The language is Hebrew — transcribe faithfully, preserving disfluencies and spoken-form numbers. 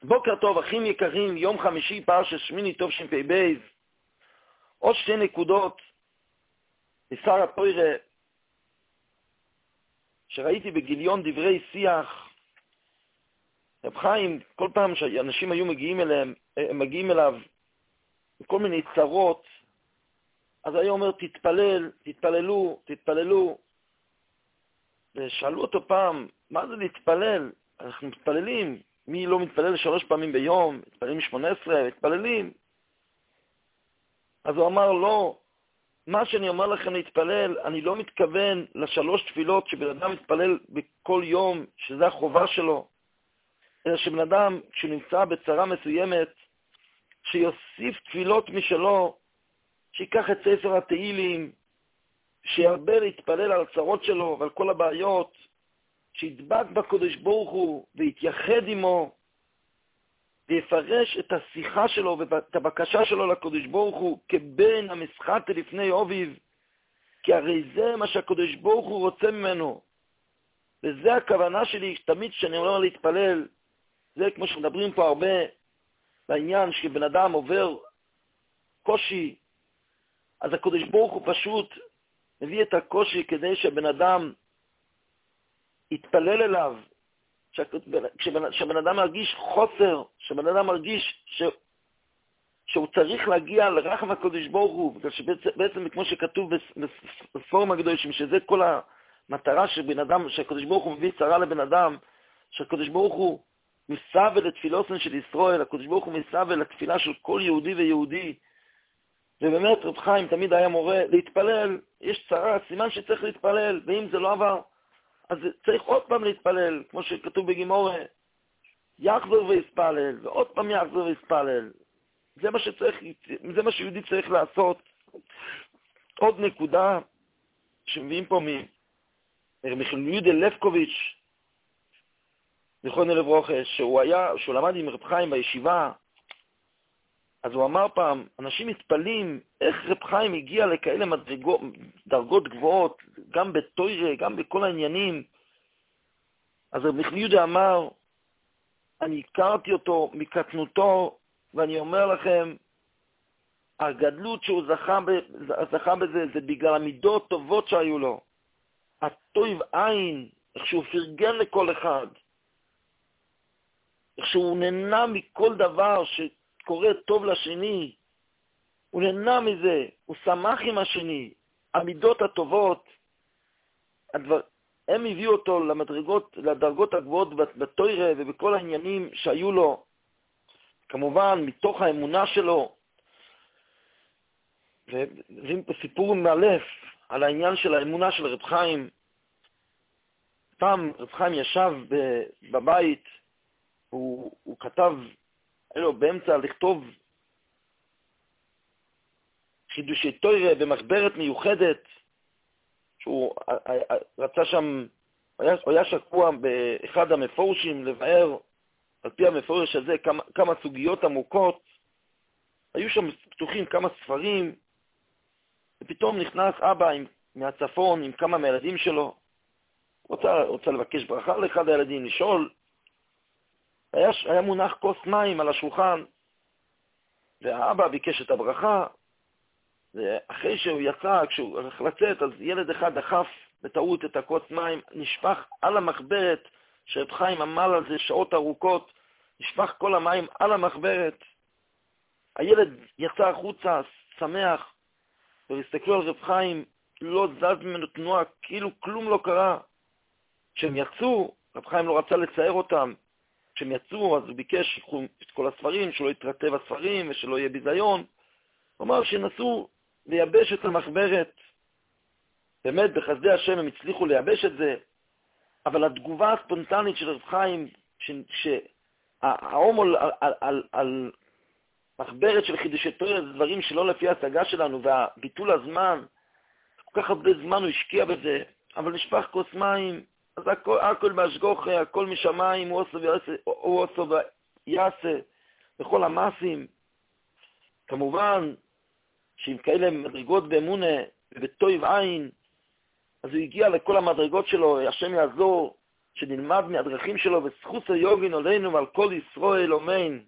בוקר טוב, אחים יקרים, יום חמישי, פרשת שמיני תשפ"ב. עוד שתי נקודות משר התורה שראיתי בגיליון דברי שיח. רב חיים, כל פעם שאנשים היו מגיעים אליהם, מגיעים אליו כל מיני צרות, אז היה אומר, תתפלל, תתפללו, תתפללו. ושאלו אותו פעם, מה זה להתפלל? אנחנו מתפללים. מי לא מתפלל שלוש פעמים ביום? מתפללים שמונה עשרה, מתפללים. אז הוא אמר, לא, מה שאני אומר לכם להתפלל, אני לא מתכוון לשלוש תפילות שבן אדם מתפלל בכל יום, שזה החובה שלו, אלא שבן אדם, כשהוא נמצא בצרה מסוימת, שיוסיף תפילות משלו, שיקח את ספר התהילים, שירבה להתפלל על הצרות שלו ועל כל הבעיות, שידבק בקדוש ברוך הוא ויתייחד עמו, ויפרש את השיחה שלו ואת הבקשה שלו לקדוש ברוך הוא כבן המשחת לפני אוביב, כי הרי זה מה שהקדוש ברוך הוא רוצה ממנו. וזה הכוונה שלי תמיד שאני אומר להתפלל. זה כמו שמדברים פה הרבה בעניין שבן אדם עובר קושי, אז הקדוש ברוך הוא פשוט מביא את הקושי כדי שבן אדם יתפלל אליו, כשבן אדם מרגיש חוסר, שבן אדם מרגיש ש... שהוא צריך להגיע לרחם הקדוש ברוך הוא, בגלל שבעצם כמו שכתוב בספורם הקדושים, שזה כל המטרה שבן אדם, שהקדוש ברוך הוא מביא צרה לבן אדם, שהקדוש ברוך הוא מסבל לתפילוסן של ישראל, הקדוש ברוך הוא מסבל לתפילה של כל יהודי ויהודי. ובאמת רב חיים תמיד היה מורה להתפלל, יש צרה, סימן שצריך להתפלל, ואם זה לא עבר, אז צריך עוד פעם להתפלל, כמו שכתוב בגימורה, יחזור ויספלל, ועוד פעם יחזור ויספלל. זה מה שצריך, זה מה שיהודי צריך לעשות. עוד נקודה שמביאים פה מיהודה לבקוביץ', זיכרונו לברכה, שהוא היה, שהוא למד עם רב חיים בישיבה, אז הוא אמר פעם, אנשים מתפלאים איך רב חיים הגיע לכאלה מדרגות, דרגות גבוהות, גם בתורה, גם בכל העניינים. אז רב יהודה אמר, אני הכרתי אותו מקטנותו, ואני אומר לכם, הגדלות שהוא זכה, ב, זכה בזה, זה בגלל המידות טובות שהיו לו. הטוב עין, איך שהוא פרגן לכל אחד, איך שהוא נהנה מכל דבר ש... קורא טוב לשני, הוא נהנה מזה, הוא שמח עם השני, המידות הטובות, הדבר, הם הביאו אותו למדרגות, לדרגות הגבוהות בתורה ובכל העניינים שהיו לו, כמובן מתוך האמונה שלו. וזה סיפור מאלף על העניין של האמונה של רב חיים. פעם רב חיים ישב בבית, הוא, הוא כתב, אלו, באמצע לכתוב חידושי תורה במחברת מיוחדת, שהוא רצה שם, היה, היה שקוע באחד המפורשים לבאר, על פי המפורש הזה, כמה, כמה סוגיות עמוקות, היו שם פתוחים כמה ספרים, ופתאום נכנס אבא עם, מהצפון עם כמה מהילדים שלו, רוצה, רוצה לבקש ברכה לאחד הילדים, לשאול, היה, היה מונח כוס מים על השולחן, והאבא ביקש את הברכה, ואחרי שהוא יצא, כשהוא הלך לצאת, אז ילד אחד דחף בטעות את הכוס מים, נשפך על המחברת, שרב חיים עמל על זה שעות ארוכות, נשפך כל המים על המחברת. הילד יצא החוצה, שמח, והסתכלו על רב חיים, לא זז ממנו תנועה, כאילו כלום לא קרה. כשהם יצאו, רב חיים לא רצה לצייר אותם, כשהם יצאו, אז הוא ביקש שיקחו את כל הספרים, שלא יתרטב הספרים ושלא יהיה ביזיון. הוא אמר שנסו לייבש את המחברת. באמת, בחסדי השם הם הצליחו לייבש את זה, אבל התגובה הספונטנית של רב חיים, שהעומל על, על, על, על מחברת של חידושי תורה, זה דברים שלא לפי ההשגה שלנו, והביטול הזמן, כל כך הרבה זמן הוא השקיע בזה, אבל נשפך כוס מים, אז הכל, הכל בהשגוחה, הכל משמיים, הוא עושה ויעשה, בכל המעשים. כמובן, שעם כאלה מדרגות באמונה ובטוב עין, אז הוא הגיע לכל המדרגות שלו, השם יעזור, שנלמד מהדרכים שלו, וזכות היוגין עלינו ועל כל ישראל, אמן.